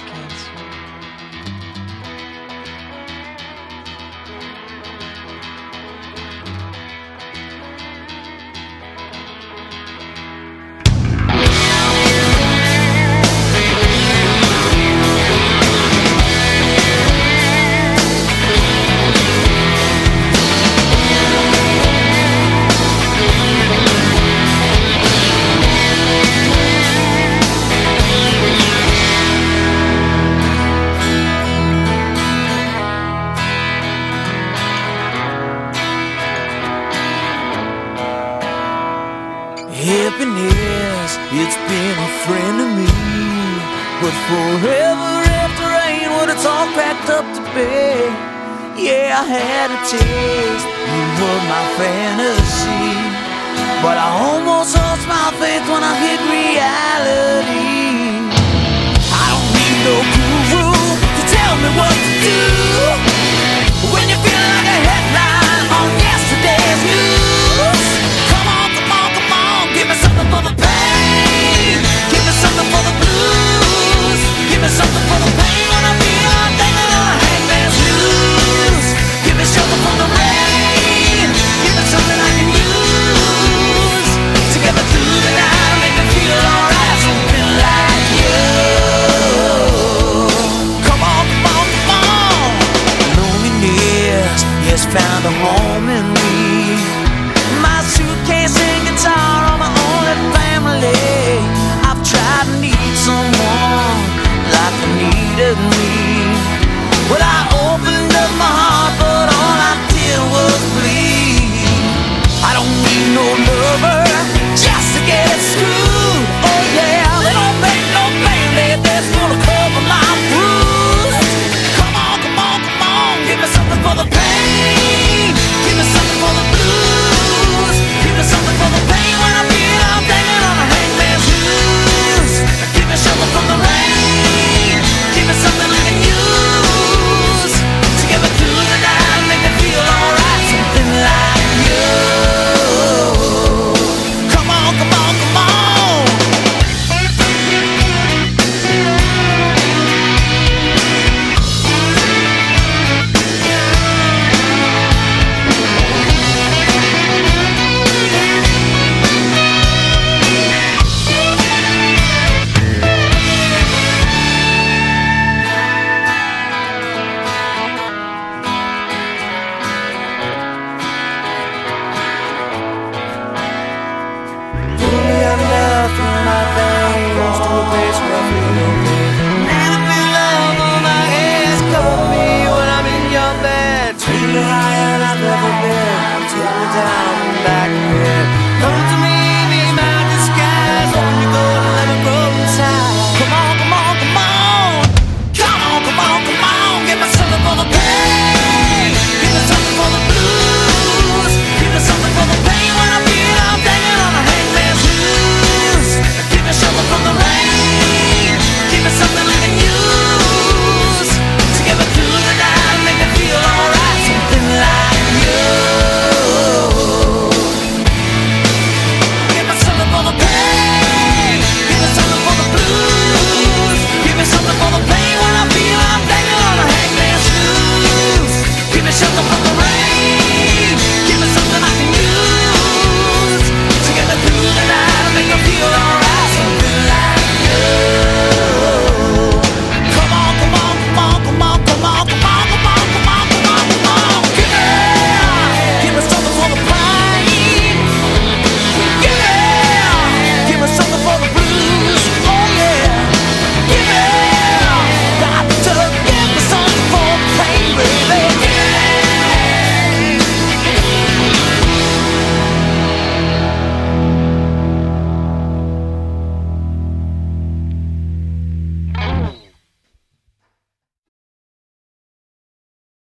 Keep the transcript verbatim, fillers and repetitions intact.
kids. Happiness, it's been a friend to me, but forever after rain, when it's all packed up to bed. Yeah, I had a taste, you were my fantasy, but I almost lost my faith when I hit reality. I don't need no guru to tell me what to do when you feel like a headline on yesterday's news. Come on, come on, come on, give me something for the pain, give me something for the blues, give me something for the pain when I feel thinking on a hangman's noose. Give me something from the rain, give me something I can use to get me through the night, make me feel alright, something like you. Come on, come on, come on. Loneliness has found a home in me. My suitcase and guitar are my only family. I've tried to need someone like you needed me,